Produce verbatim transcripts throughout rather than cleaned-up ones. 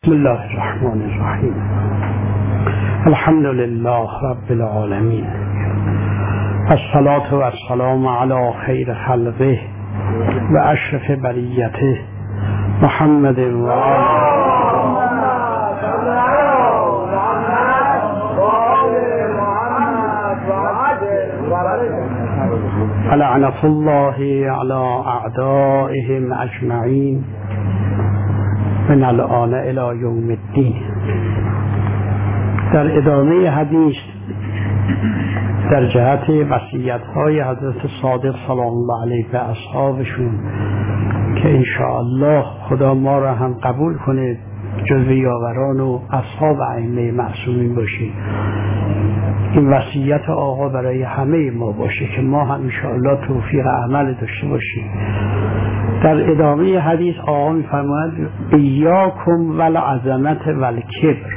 بسم الله الرحمن الرحیم. الحمد لله رب العالمین، الصلاة و السلام علی خیر خلقه و اشرف بریته محمد و آله. لعنة الله على اعدائهم اجمعین من الآن الی یوم الدین. در ادامه حدیث در جهت وصیت‌های حضرت صادق سلام الله علیه به اصحابشون که انشاءالله خدا ما را هم قبول کنه جزو یاوران و اصحاب ائمه معصومین باشیم. این وصیت آقا برای همه ما باشه که ما هم انشاءالله توفیق عمل داشته باشیم. در ادامه حدیث آقا می‌فرماید ایاکم والعظمت والکبر،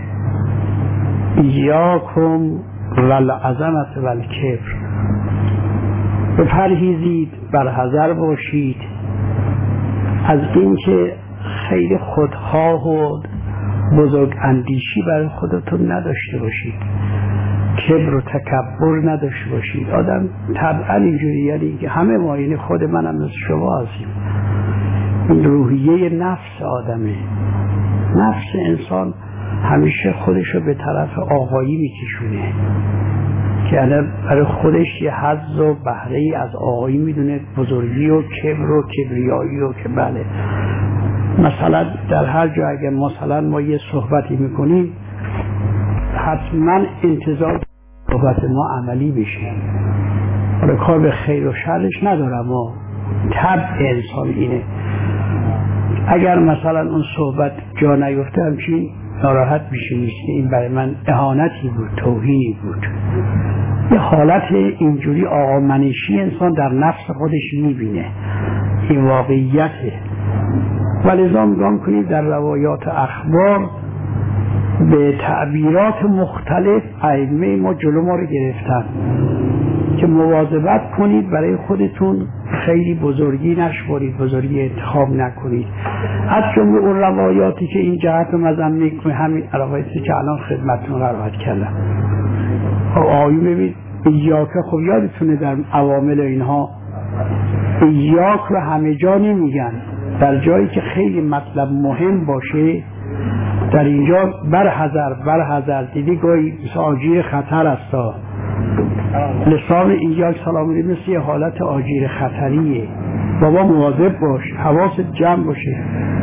ایاکم والعظمت والکبر، بپرهیزید، برحذر باشید از اینکه خیلی خودخواه و بزرگ اندیشی برای خودتون نداشته باشید، کبر و تکبر نداشته باشید. آدم طبعا اینجوری، یعنی که همه ما، یعنی خود منم مثل شما هستیم، این روحیه نفس آدمه. نفس انسان همیشه خودشو به طرف آقایی میکشونه که الان برای خودش یه حظ و بهره ای از آقایی میدونه، بزرگی و کبر و کبریایی و که بله. مثلا در هر جا اگر مثلا ما یه صحبتی میکنیم حتما انتظار صحبت ما عملی بشه. حالا کار به خیر و شرش ندارم، ما طبع انسان اینه. اگر مثلا اون صحبت جا نیفته همچین ناراحت میشه، نیست این برای من اهانتی بود، توهینی بود. یه حالت اینجوری آقا منشی انسان در نفس خودش میبینه، این واقعیته. ولذا میگم کنید در روایات اخبار به تعبیرات مختلف ائمه ما جلو ما رو گرفتن که مواظبت کنید برای خودتون خیلی بزرگی نشمرید، بزرگی انتخاب نکنید. از جمله اون روایاتی که این جهت رو مذم میکنه، همین روایاتی که الان خدمتتون روایت کردم. خب آیون ببینید ایاک، خب یادتونه در عوامل اینها ایاک رو همه جا نمیگن، در جایی که خیلی مطلب مهم باشه در اینجا برحذر برحذر. دیدی گاهی آجیر خطر است، لسان ایاک سلام علیه مثل یه حالت آجیر خطریه. بابا مواظب باش، حواست جمع باشه.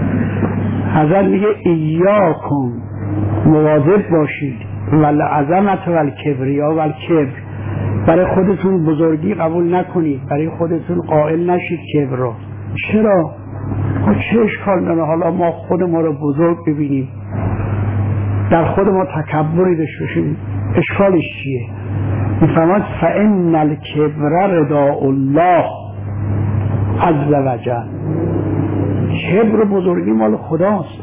حضرت میگه ایاکم، مواظب باشید، والعظمت والکبریا والکبر، برای خودتون بزرگی قبول نکنید، برای خودتون قائل نشید کبر رو. چرا؟ خب چه اشکال داره حالا ما خود ما رو بزرگ ببینیم، در خود ما تکبری داشته باشیم، اشکالش چیه؟ میفهمد فإن الکبر رداء الله عز وجل، کبر بزرگی مال خداست.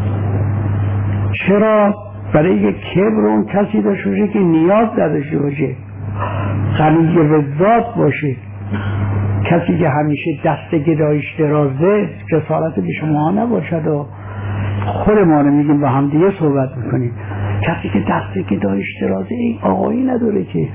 چرا؟ برای یک کبر اون کسی داشته باشه که نیاز نداشته باشه، غنی به ذات باشه، کسی که همیشه دست گدایش درازه، جسارت به شما نباشد. و خود ما رو میگیم با هم دیگه صحبت میکنیم، کسی که دست گدایش درازه این آقایی نداره که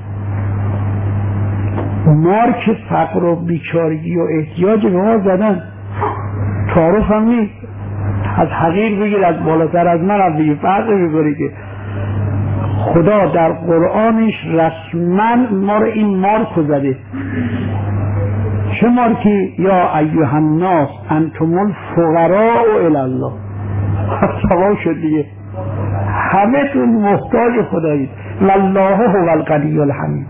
مارک فقر و بیچارگی و احتیاج به ما زدن. تعارف هم نیست، از حقیر بگیر، از بالاتر از من از بگیر، فرق میکنه که خدا در قرآنش رسما ما رو این مارک زده. چه مارکی؟ یا ایها الناس انتم الفقراء الی الله. سوا شد دیگه، همه تون محتاج خدایید، والله هو الغنی الحمید.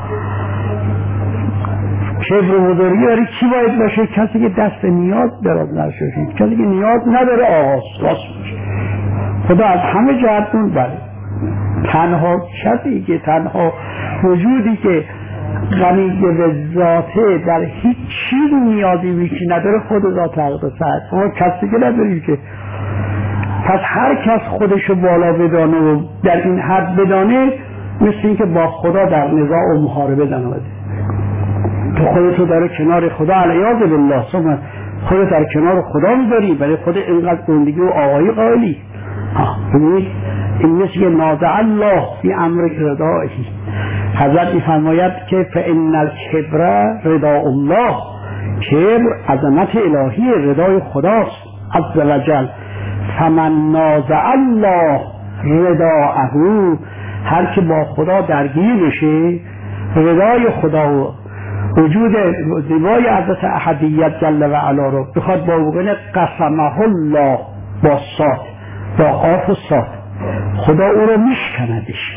کبر و بزرگی برای کی باید باشه؟ کسی که دست نیاز دراز نشه، کسی که نیاز نداره آغاز راست باشه. خدا از همه جهتون بله، تنها کسی که تنها وجودی که غنی به ذاته، در هیچ چیز نیازی بیشی نداره، خود ذات اقدس هست. ما کسی که نداریم که. پس هر کس خودشو بالا بدانه و در این حد بدانه، مثل این که با خدا در نزاع و محاربه دنباله. تو خودتو داره کنار خدا علیاذ بالله، خودت در کنار خدا میذاری، برای خود اینقدر زندگی و آقایی قائلی. ببینید این مثل نازع الله فی امر ردائه. حضرت میفرماید که فإن الکبر رداء الله، کبر عظمت الهی، ردای خداست عز وجل. فمن نازع الله رداءه، هر که با خدا درگیر بشه ردای خدا و وجود زیبای حضرت احدیت جل و علا رو بخواد با بگنه قسمه الله با صاد، با قاف و صاد، خدا او رو میشکندش.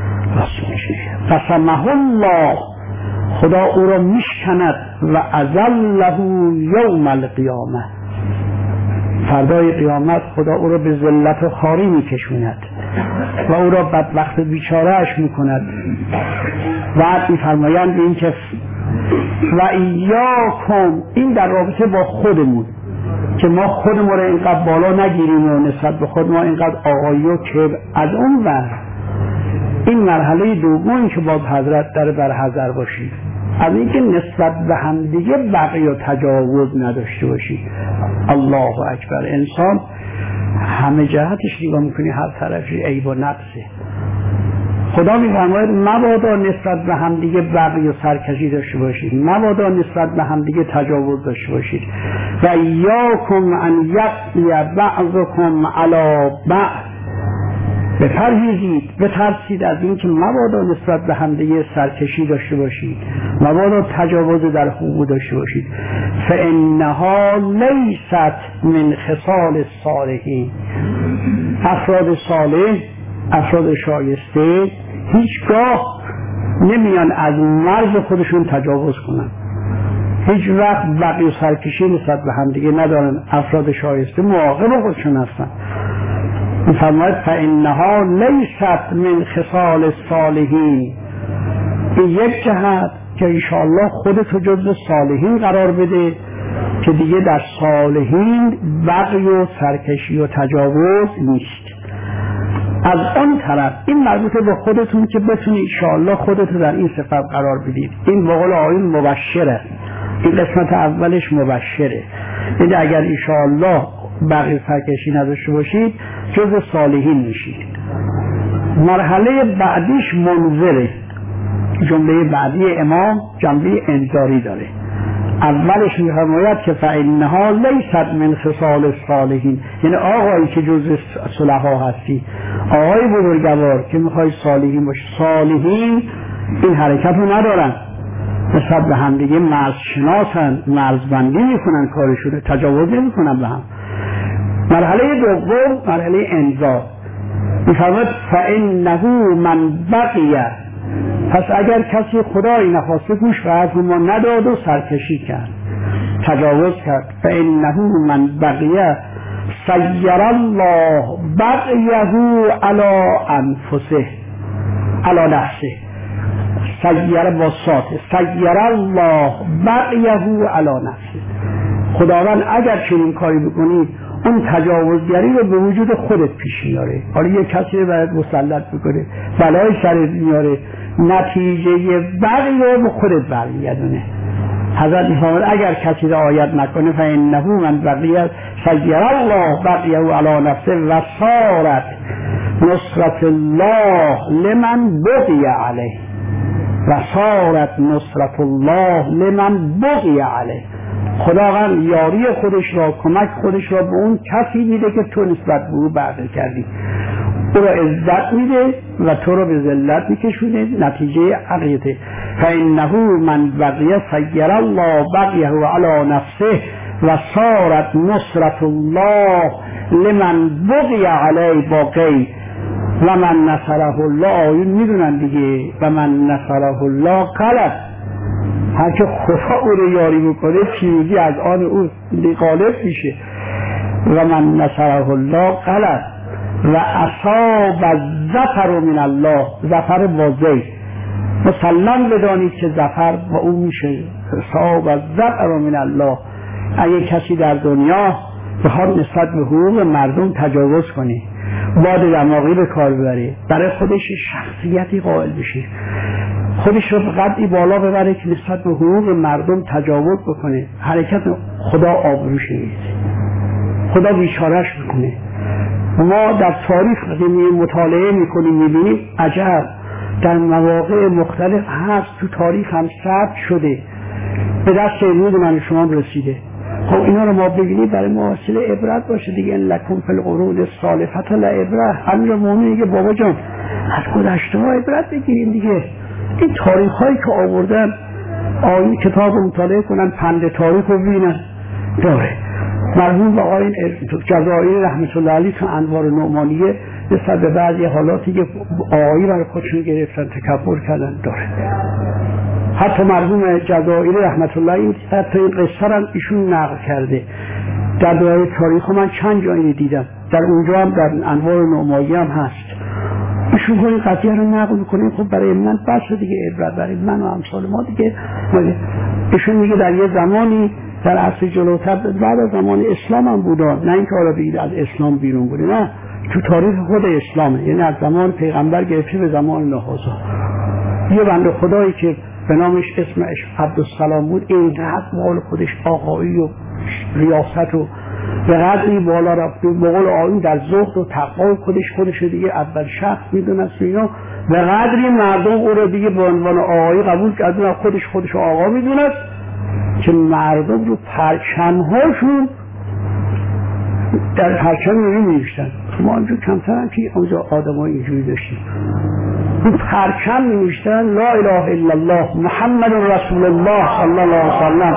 قسمه الله، خدا او رو میشکند و اذله یوم القیامه، فردای قیامت خدا او رو به ذلت و خواری میکشوند و او را بدبخت بیچاره اش میکند. بعد میفرمایند این که و ایاکم، این در رابطه با خودمون که ما خودمون رو اینقدر بالا نگیریم و نسبت به خود ما اینقدر آقایی و کبر. از اون ور این مرحله دومی که باز حضرت در برحذر باشید، از اینکه نسبت به همدیگه بغی و تجاوز نداشته باشید. الله اکبر، انسان همه جهتش نگاه میکنی هر طرفی عیب و نقصه. خدا میفرماید مبادا نسبت به همدیگه بغی و سرکشی داشته باشید، مبادا نسبت به همدیگه تجاوز داشته باشید. و ایاکم ان یقی بعضکم علی بعض، بپرهیزید، بترسید از این که مبادا نسبت به همدیگه سرکشی داشته باشید، مبادا تجاوز در حقوق داشته باشید. فانها لیست من خصال الصالحین، افراد صالح، افراد شایسته هیچگاه نمیان از مرز خودشون تجاوز کنن، هیچ وقت بغی و سرکشی نسبت به همدیگه ندارن. افراد شایسته مراقب خودشون هستن. می‌فرماید فانها لیست من خصال الصالحین، این یک جهت که انشاءالله خودتو جزو صالحین قرار بده که دیگه در صالحین بغی و سرکشی و تجاوز نیست. از اون طرف این مربوط به خودتون که بتونی انشاءالله خودتو در این صفت قرار بدید. این به قول آیین مبشره، این قسمت اولش مبشره. این اگر انشاءالله بغی سرکشی نداشته باشید جزو صالحین میشید. مرحله بعدیش منذره. جمله بعدی امام جنبه انذاری داره. اولش میفرماید که فانها لیست من خصال الصالحین، یعنی آقایی که جزو صلحا هستی، آقای بزرگوار که میخوای صالحین باشی، صالحین این حرکت رو ندارن، نسبت به هم دیگه مرز شناسن، مرزبندی میکنن، کارشون تجاوز نمیکنن به هم. مرحله دوم مرحله انذار. میفرماید فانه من بقیه، پس اگر کسی خدایی نخواسته گوش به حرف ما نداد و سرکشی کرد، تجاوز کرد، فانه من بقیه سیر الله بقیه علی انفسه علی نفسه، سیر با صاد، سیر الله بقیه علی نفسه. خداوند اگر چنین کاری بکنی اون تجاوزگری رو به وجود خودت پیش میاره. حالا یه کسی رو برات مسلط بکنه، بلای سرت میاره، نتیجه بقی رو به خودت برمیگردونه. حضرت میفرماید اگر کسی رعایت نکنه فانه من بقیه سیر الله بقیه علی نفسه و صارت نصرت الله لمن بغی علیه، و صارت نصرت الله لمن بغی علیه. خداوند یاری خودش را، کمک خودش را به اون کسی میده که تو نسبت به او بغی کردی، او را عزت میده و تو را به ذلت میکشونه. نتیجه عقیده فانه من بقیه سیر الله بقیه علی نفسه و صارت نصرت الله لمن بغی علی باقی و من نصره الله. آیون میدونن دیگه، و من نصره الله غلط، هر که خدا او رو یاری بکنه پیروزی از آن او غالب میشه. و من نصره الله غلط و اصاب الظفر من الله، ظفر واضح مسلم بدانید که ظفر با او میشه. اصاب الظفر من الله. اگه کسی در دنیا بخواد نسبت به حقوق مردم تجاوز کنه، باد دماغی به کار ببره، برای خودش شخصیتی قائل بشه، خودش رو به قدری بالا ببره که نسبت به حقوق مردم تجاوز بکنه، حرکت خدا آبروش میریزه، خدا بیچارهش میکنه. ما در تاریخ مطالعه میکنیم میبینیم عجب در مواقع مختلف هست، تو تاریخ هم ثبت شده، به دست امروز من شما رسیده. خب اینا رو ما ببینیم برای ما وسیله عبرت باشه دیگه. ان لکم فی القرون السالفة لعبرة. امیر مومنین میگه بابا جان از گذشته ها عبرت بگیریم دیگه. این تاریخ هایی که آوردن آیه کتاب رو مطالعه کنن، پند تاریخ رو ببینن داره. مرحوم آقای جزائری رحمت الله علیه تو انوار نعمانیه نسبت به بعضی حالاتی که آیه برای خودشون گرفتن تکبر کردن داره. حتی مرحوم جزائری رحمت الله علیه حتی این قصه رو ایشون نقل کرده در دوره تاریخ. من چند جایی دیدم، در اونجا هم در انوار نعمانیه هم هست. ایشون این قضیه رو نقل میکنیم. خب برای من بس دیگه عبرت برای من و امثال ما دیگه. ایشون میگه در یه زمانی در عصر جلوتر بعد از زمان اسلام هم بودا، نه اینکه حالا بگید از اسلام بیرون بوده، نه تو تاریخ خود اسلامه، یعنی از زمان پیغمبر گرفته به زمان نهضا. یه بنده خدایی که به نامش اسمش عبدالسلام بود، اینقدر مال خودش آقایی و ریاست و به قدری بالا رفت، به قول آیین در زهد و تقوی خودش خودش دیگه اول شخص میدونست اینا، به قدری مردم او رو دیگه به عنوان آقایی قبول کردن، خودش خودش آقا میدونست که مردم رو پرچم‌هاشون در پرچم می‌نوشتن. ما اینجا کمتر هم که اونجا آدمای اینجوری داشتیم، رو پرچم می‌نوشتن لا اله الا الله محمد رسول الله صلی الله علیه وسلم.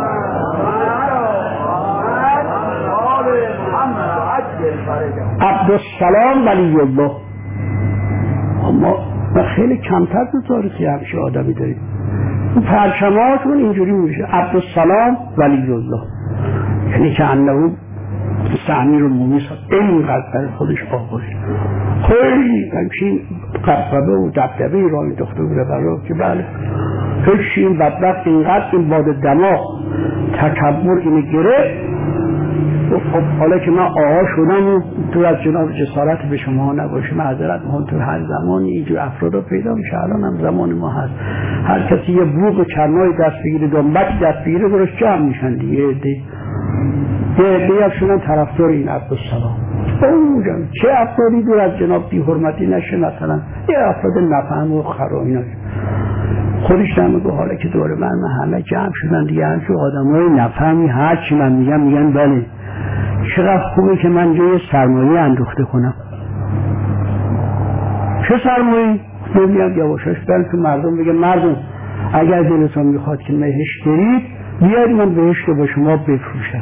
عبدالسلام ولی الله. ما خیلی کمتر تو تاریخی همشه آدمی داریم. پرچماتون اینجوری میشه عبدالسلام ولی الله، یعنی که انه امیر المومنین اینقدر برای خودش آقایی خیلی همچین قبقبه و دبدبه راه دخته بوده برای که بله هیچ این بدبخت اینقدر این باد دماغ تکبر اینه گره. خب حالا که من آقا شدم و تو از جناب جسارت به شما نباشه، معذرت میخوام، تو هر زمانی اینجور افراد رو پیدا میشه. الان هم زمان ما هست هر کسی یه بوق و چرمای دست بگیره، دنبک دست بگیره، درست جمع میشن دیگه. یه عده یه عده شدن طرفدار این عبدالسلام. اونجا چه افرادی دور از جناب بی حرمتی نشه، مثلا یه افراد نفهم و خرا اینا خودش نمیگه. حالا که دور من همه جمع شدن دیگه، همچون آدم های نفهمی هر چی من میگم میگن بله چقدر خوبه که من جای سرمایه اندوخته کنم. چه سرمایه؟ نمیاد یواشاش برن تو مردم بگه مردم اگر دلتون میخواد که بهشت برید بیاید من بهشت با شما بفروشم.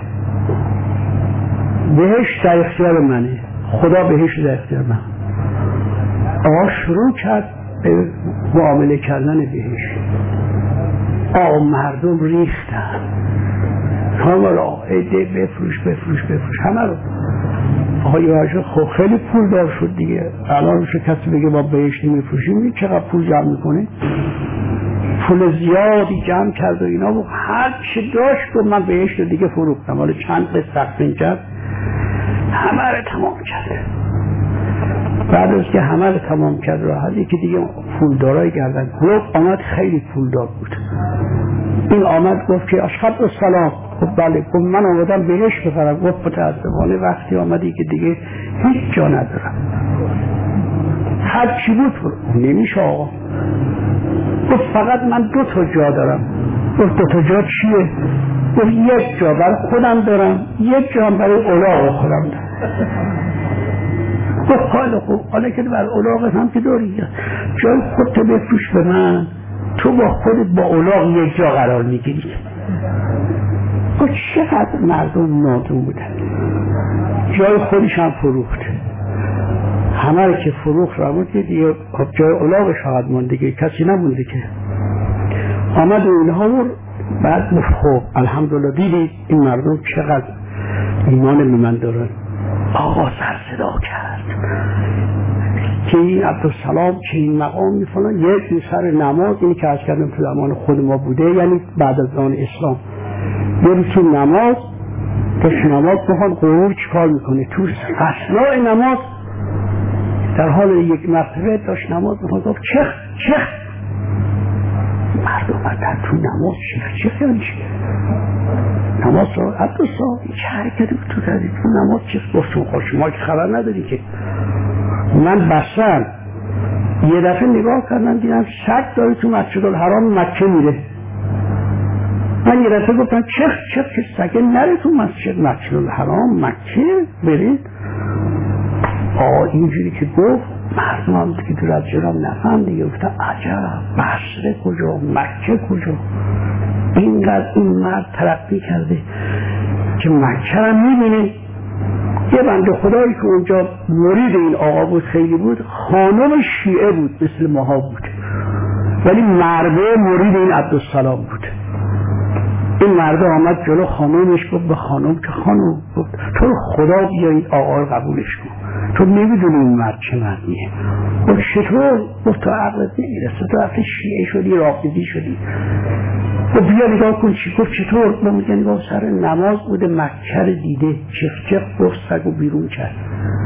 بهشت در اختیار منه، خدا بهشت در اختیار من. آقا شروع کرد به معامله کردن بهشت. آقا مردم ریختن همه را ایده بفروش بفروش بفروش همه رو. آقای واجه خب خیلی پول دار شد دیگه. الان شو کسی بگه ما بهشت میفروشیم چقدر پول جمع میکنه؟ پول زیادی جمع کرد و اینا و هر چی داشت و من بهشت دیگه فروختم. حالا چند به تقسیم کرد همه رو تمام کرد. بعد از که همه رو تمام کرد راحتی که دیگه پول دارای گردن گفت آمد خیلی پول دار بود. این آمد گفت که اشهد السلام. خب بله گفت من آمدم بهش بخرم. گفت متاسفانه وقتی آمدی که دیگه هیچ جا ندارم، هر چی بود نمیشه آقا. گفت فقط من دو تا جا دارم. گفت دو تا جا چیه؟ گفت یک جا برای خودم دارم، یک جا برای اولاغ خودم دارم. گفت خیلی خوب، حالا که برای اولاغ هم که داری جای خودت بفروش به من، تو با خودت با اولاغ یک جا قرار میگیری. گفت چقدر مردم نادون بودن. جای خودش هم فروخت، همه رو که فروخت را بود دیگه جای اولاغش فقط مونده دیگه کسی نمونده که. آمد و اینها رو بعد خب الحمدلله دیدید این مردم چقدر ایمان به من دارن. آقا سر صدا کرد که این عبدالسلام که این مقام میفنن یک سر نماز، اینی که از کردم تو زمان خود ما بوده، یعنی بعد از زمان اسلام یه تو نماز داشت نماز بخواد غرور چیکار میکنه تو اثناء نماز در حال یک مرتبه داشت نماز بخواد گفت چخ چخ مردم در تو نماز چخ چخ یعنی چه نماز رو عبدالصاحب چه حرکتی بود تو کردی تو نماز چه گفتم خوش شما که خبر نداری که من بسن یه دفعه نگاه کردم دیدم شک داری تو مسجد الحرام مکه میره. من یه دفعه گفتم چه چه که سگه نره تو مسجد مسجد الحرام مکه برید. آه اینجوری که گفت مردم هم که دور از جناب نفهم دیگه گفتم عجب بصره کجا مکه کجا. اینقدر این مرد ترقی کرده که مکه رو میبینه. یه بنده خدایی که اونجا مرید این آقا بود خیلی بود خانم شیعه بود مثل ماها بود ولی مرده مرید این عبدالسلام بود. این مرده آمد جلو خانمش گفت به خانم که خانم گفت تو خدا بیا این آقا رو قبولش کن تو نمیدونی این مرد چه مردیه. گفت چطور؟ گفت تو عقلت نمیرسه تو رفتی شیعه شدی رافضی شدی. گفت بیا نگاه کن چی. گفت چطور؟ گفت میگه نگاه سر نماز بوده مکه رو دیده چخ چخ گفت سگ و بیرون کرد.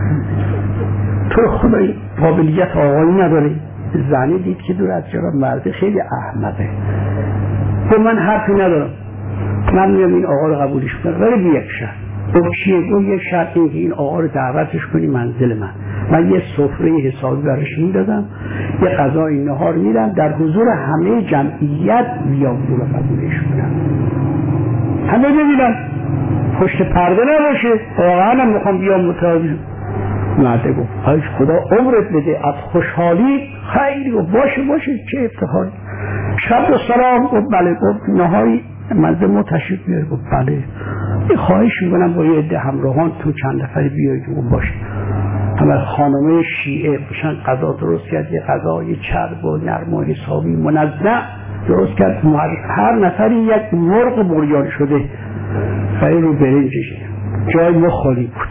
تو خدا قابلیت آقایی نداره. زنی دید که دور از جناب مرده خیلی احمقه. گفت من حرفی ندارم من میام این آقا رو قبولش کنم ولی بی یک شرط. گفت چیه؟ گفت یک شرط این که این آقا رو دعوتش کنی منزل من من یه سفره حسابی برش میدادم یه غذای نهار میدم در حضور همه جمعیت بیام او رو قبولش کنم همه ببینم پشت پرده نباشه واقعا هم میخوام بیام متوجه. مرده گفت ای خدا عمرت بده از خوشحالی خیلی گفت باشه باشه چه افتخاری. شب و سلام گفت بله. گفت نهاری منزل ما تشریف بیار. گفت بله. یه خواهش میکنم با یه عده همراهان تو چند نفری بیایی که اون باشه. همه خانمه شیعه باشن غذا درست کرد یه غذای چرب و نرم و حسابی منظم درست کرد. هر نفری یک مرغ بریان شده خیلی رو برنجش جای ما خالی بود.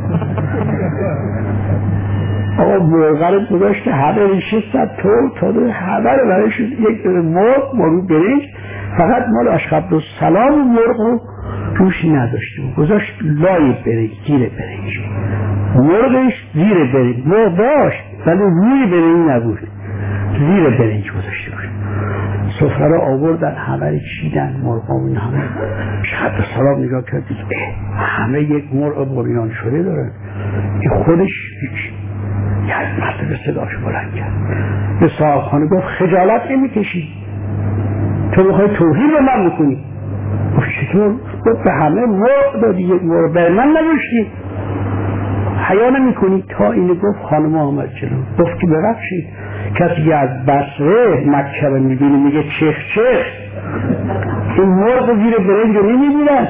آقا مرغ رو گذاشت همه نشستن تو تا دو همه رو برایش یک دونه مرغ مرو برنج فقط مال عبدالسلام مرغ رو روش نداشته بود گذاشت لای برنج زیر برنج مرغش زیر برنج مرغ داشت ولی روی برنج نبود زیر برنج گذاشته بود. سفره رو آوردن همه رو چیدن مرغامون همه عبدالسلام نگاه کرد همه یک مرغ بریان شده دارن که خودش یک مرتبه صداش بلند کرد به صاحبخانه گفت خجالت نمیکشی تو میخوای توهین به من بکنی. گفت چطور؟ گفت به همه مرغ دادی یک مرغ به من نگوشتی حیا نمیکنی. تا اینه گفت خانم آمد جلو گفت که ببخشید کسی که از بصره مکه رو میبینی میگه چخ چخ این مرغ زیر برنج رو نمیبینن.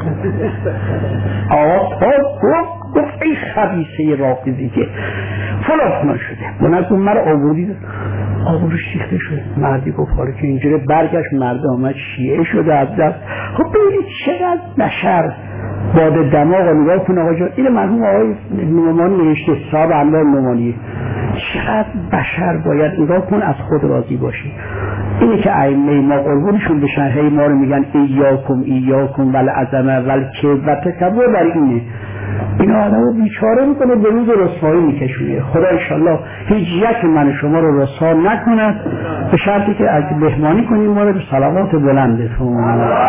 آقا گفت گفت ای خبیثه رافضی که فلان فلان شده منظم مرا آوردی آبروش ریخته شد. مردی گفت حالا که اینجوری برگشت مرد آمد شیعه شده از دست. خب ببینید چقدر بشر باد دماغ رو نگاه کن. آقا جان این مرحوم آقای نومانی نوشته صاحب انوار نومانی چقدر بشر باید نگاه کن از خود راضی باشی. اینه که ائمه ما قربونشون بشن هی ما رو میگن ایاکم ایاکم والعظمه والکبر و تکبر بر اینه. این آدم رو بیچاره میکنه به روز رسوایی میکشونه. خدا انشالله هیچ یک من شما رو رسوا نکند به شرطی که از مهمانی کنیم ما رو به صلوات بلندتون.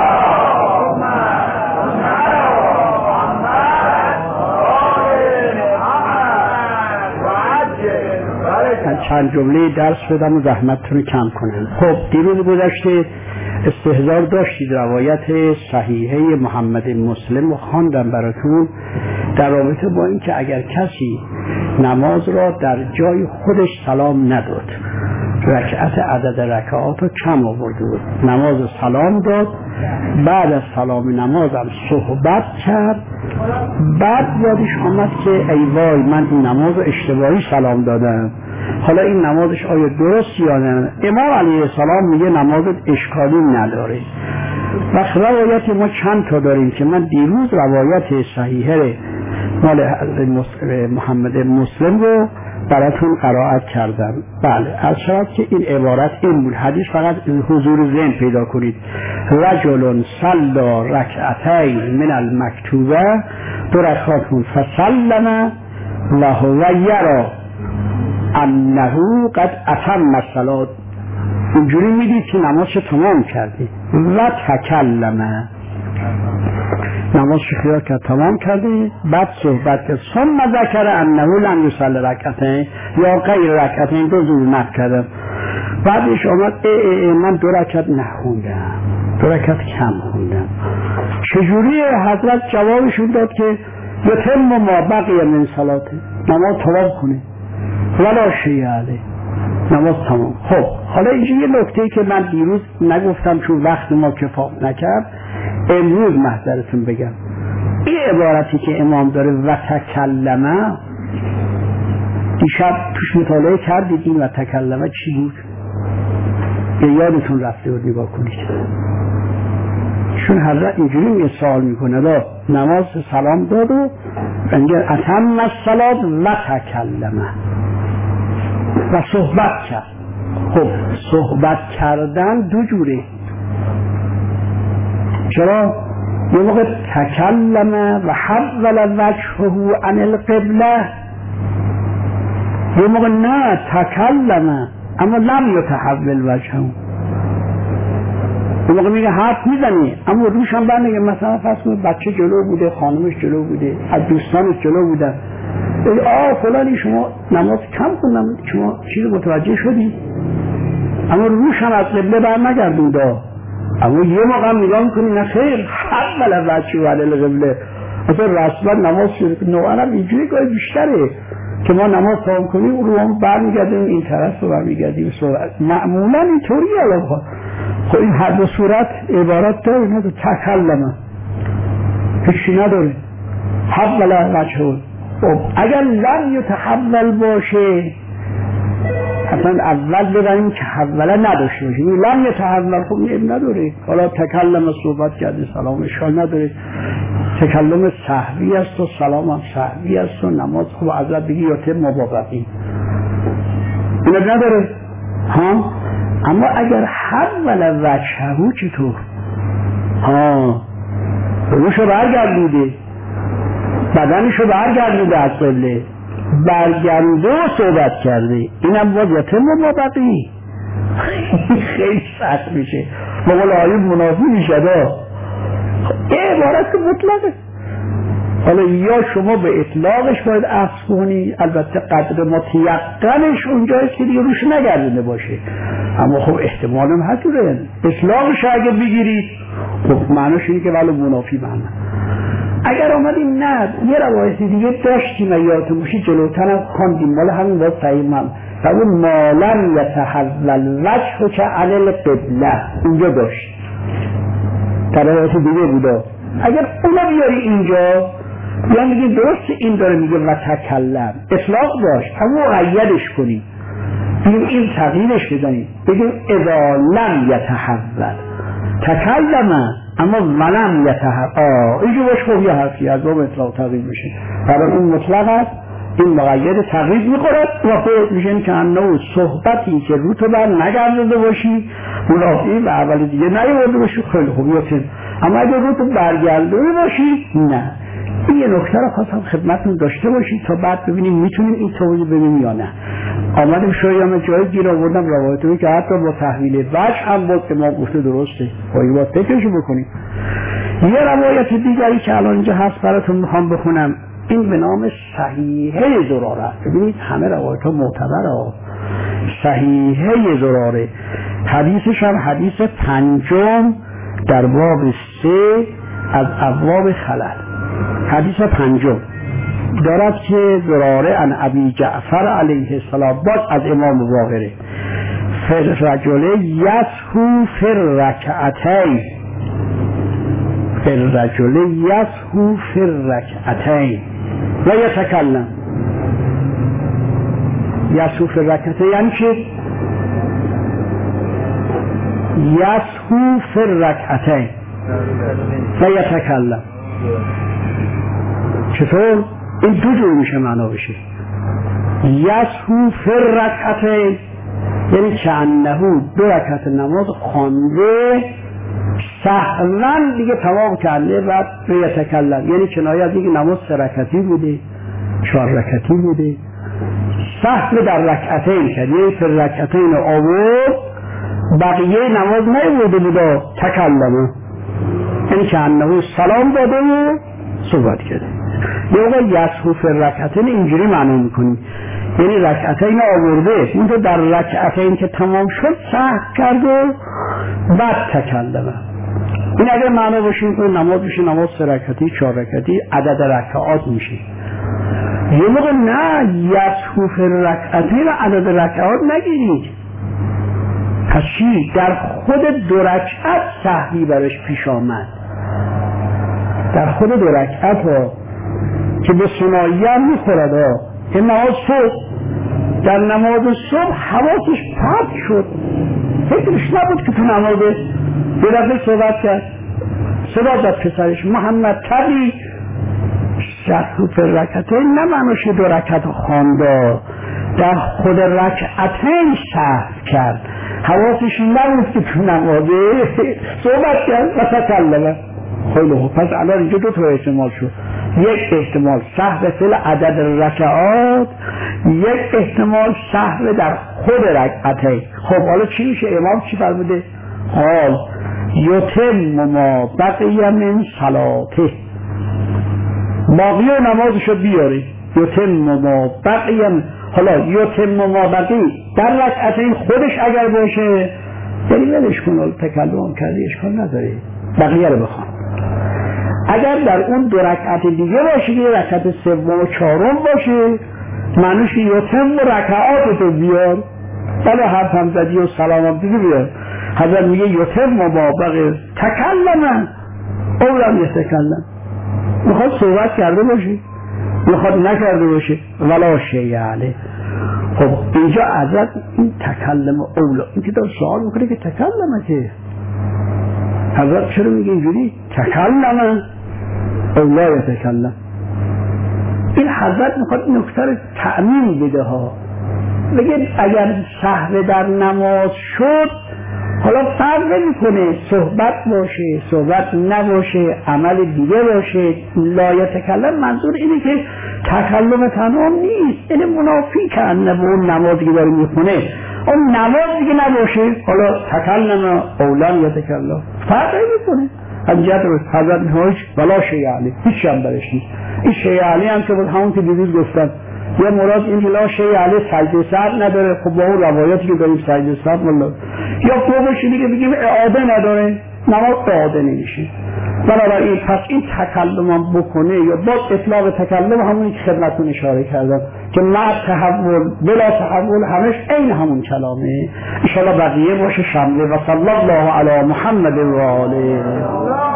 چند جمله درس بدم و زحمتتون رو کم کنم. خب دیروز گذشته استحضار داشتید روایت صحیحه محمد مسلم رو خواندم براتون در رابطه با این که اگر کسی نماز را در جای خودش سلام نداد رکعت عدد رکعات رو کم آورده بود نماز سلام داد بعد از سلام نمازم صحبت کرد بعد یادش آمد که ای وای من این نماز رو اشتباهی سلام دادم حالا این نمازش آیا درست یا نه. امام علیه السلام میگه نمازت اشکالی نداره. و روایت ما چند تا داریم که من دیروز روایت صحیحه مال محمد مسلم رو براتون قرائت کردم. بله از شرط که این عبارت این بود حدیث فقط حضور ذهن پیدا کنید. رجل صلی رکعتین من المکتوبه دو رکعتون فسلم و هو یرا انه قد اتم الصلاه اینجوری میدید که نمازش تمام کردی و تکلمه نماز شخیار کرد تمام کرده، بعد صحبت کرد ثم ذکر انه لم یصلی رکعتین یا غیر رکعتین، دو زور نکردم. بعدش آمد ای ای ای من دو رکعت نخوندم، دو رکعت کم خوندم. چجوری حضرت جوابشون داد که یتم ما بقیه من صلاته، نماز تمام کنه ولا شیء علیه، نماز تمام. خب حالا اینجا یه نکته که من دیروز نگفتم چون وقت ما کفایت نکرد، امروز محضرتون بگم. این عبارتی که امام داره و تکلمه، دیشب توش مطالعه کردید این و تکلمه چی بود؟ به یادتون رفته بود، نگاه کنید. چون حضرت اینجوری یه سوال میکنه لا نماز سلام داد و انگه اتم الصلاة و تکلمه و صحبت کرد. خب صحبت کردن دو جوره. چرا؟ یه موقع تکلمه و حول وجهه عن القبله، یه موقع نه تکلمه اما لم یتحول وجهه، یه موقع میگه حرف میزنی اما روش هم برنگه. مثلا فرض کنید بچه جلو بوده، خانمش جلو بوده، از دوستانش جلو بودن، آه فلانی شما نماز کم خوندم، شما چیز متوجه شدی؟ اما روش هم از قبله بر نگردونده، اما یه موقع هم نگاه میکنی نه خیر حول وجهه عن القبله. اصلا رسما نماز نوعا هم اینجوری گاهی بیشتره که ما نماز تمام کنیم رو هم برمیگردیم این طرف رو برمیگردیم صورت، معمولا اینطوریه. الان خب این هر دو صورت عبارت داره، نداره تکلمه هیچی نداره، حول وجهه. خب اگر لم یتحول باشه اصلا اول ببینیم که حوله نداشته باشه، لم یتحول خب این نداره. حالا تکلم صحبت کرده سلام اشکال نداره، تکلم سهوی است و سلام هم سهوی است و نماز خب حضرت بگی یتم مبابقی این نداره ها. اما اگر حول وجهه چطور؟ ها روشو برگردیده، بدنشو برگردیده از قبله، برگرده و صحبت کرده، اینم باز یتم مبابقی خیلی سخت میشه، بقول آیون منافی میشه دا. این عبارت مطلقه. حالا یا شما به اطلاقش باید عفظ کنی، البته قدر متیقنش اونجایست که دیگه روش نگردنده باشه، اما خب احتمالم هتوره اطلاقش اگه بگیرید خب معناش اینه که ولو منافی معنی. اگر آمدیم نه یه روایتی دیگه داشتیم و یادتون باشه جلوترم خواندیم مال همین باید صحیح هم و اون مالم یتحول وجهه که عن القبله اینجا داشت در روایت دیگه بوده. اگر اونا بیاری اینجا یا میگیم درست این داره میگه و تکلم اطلاق داشت اما قیدش کنیم، بگیم این تغییرش بزنیم، بگیم اذا لم یتحول تکلم اما ولم یتحول، آه اینجا باش خوب یه حرفی از اون اطلاق تغییر میشه، برای اون مطلق است، این مقید تغییر میخورد و خود میشن که انه صحبتی که رو تو بر نگردنده باشی منافی و اول دیگه نیورده باشی خیلی خوب یکن، اما اگر رو تو برگردنده باشی نه. این یه نکته رو خواستم خدمتتون داشته باشید تا بعد ببینیم میتونیم این توضیح بدیم یا نه. آمدیم شاید جای گیر آوردم روایتوی که حتی با تحویل وجه هم بود که ما گفته درسته، باید باید فکرشو بکنیم. یه روایت دیگری که الان اینجا هست براتون میخوام بخونم، این به نام صحیحه زراره. ببینید همه روایت ها معتبره. صحیحه زراره حدیثش هم حدیث پنجم در باب سه از ابواب خلل، حدیث پنجم دارد که زراره عن ابی جعفر علیه السلام باز از امام باقره فر رجل یسهو فر رکعتین فر رجل یسهو فر رکعتین و یتکلم. یسهو فر رکعتین یعنی چه؟ یسهو فر رکعتین و یتکلم. چطور؟ این دو جور میشه معنا بشه. یسهو فر رکعتین یعنی که انهو دو رکعت نماز خوانده سهوا دیگه تمام کرده بعد به یتکلم، یعنی کنایه از اینکه نماز سه رکعتی بوده چهار رکعتی بوده سهو در رکعتین کرد، یعنی فر رکعتین آورد بقیه نماز نیورده بوده تکلمه، این یعنی که انه سلام داده و صحبت کرده. یه وقت یسهو فی الرکعتین اینجوری معنی میکنیم، یعنی رکعتین آورده اون تو در رکعتین که تمام شد سهو کرد و بعد تکلمه. این اگر معنی باشیم که نماز میشه نماز سه رکعتی چهار رکعتی عدد رکعات میشه. یه موقع نه یسهو فی الرکعتین و عدد رکعات نگیرید. پس چی؟ در خود دو رکعت سهوی برش پیش آمد، در خود دو رکعت ها که به ثنایی هم میخورد ها. که نماز صبح، در نماز صبح حواسش پرت شد، فکرش نبود که تو نماز یه دفعه صحبت کرد، صدا داد پسرش محمد تبی یسهو فی الرکعتین، نه معناش دو رکعت خوانده، در خود رکعتین سهو کرد، حواسش نبود که تو نمازه صحبت کرد و تکلمه. خیلی خوب، پس الان اینجا دو تا احتمال شد، یک احتمال سهو فی عدد رکعات، یک احتمال سهو در خود رکعتین. خب حالا چی میشه؟ امام چی فرموده؟ قال یتم ما بقی من صلاته، باقی نمازشو بیاره. یتم ما بقی، حالا یتم ما بقی در رکعتین خودش اگر باشه یعنی ولش کن، تکلم کردی اشکال نداره، بقیه رو بخوان. اگر در اون دو رکعت دیگه باشه که رکعت سوم و چهارم باشه معنیش یتم و رکعات رو بیار، بله حرف هم زدی و سلام هم دیگه بیار. حضرت میگه یتم و ما بقی تکلمن اولم یتکلم، میخواد صحبت کرده باشه میخواد نکرده باشه ولا شیء علیه. خب اینجا حضرت این تکلم اولا، این که دار سوال میکنه که تکلمه، که حضرت چرا میگه اینجوری تکلمه اولا یتکلم؟ این حضرت میخواد این نکته رو تأمین بده ها، بگه اگر سهو در نماز شد حالا فرق نمیکنه صحبت باشه صحبت نباشه عمل دیگه باشه، لا یتکلم منظور اینه که تکلم تنها نیست، این منافی که انه اون نمازی که داره میخونه اون نماز دیگه نباشه حالا تکلم اولا یتکلم فرق نمیکنه. حجت رو حضرت میهاش ولا شیء علیه، هیچ هم برش نیست. این شیء علیه هم که بود همون که دیروز گفتم، یه مراد این لا شیء علیه سجده سر نداره. خب با اون روایاتی که داریم سجده سر والله، یا فوقش دیگه بگیم اعاده نداره، نماز اعاده نمیشه. بنابراین پس این تکلم هم بکنه یا با اطلاق تکلم همونی که خدمتتون اشاره کردم که مع تحول بلا تحول همش این همون کلامه. ان شاء الله بقیه باشه شنبه. و صلی الله علی محمد و آله.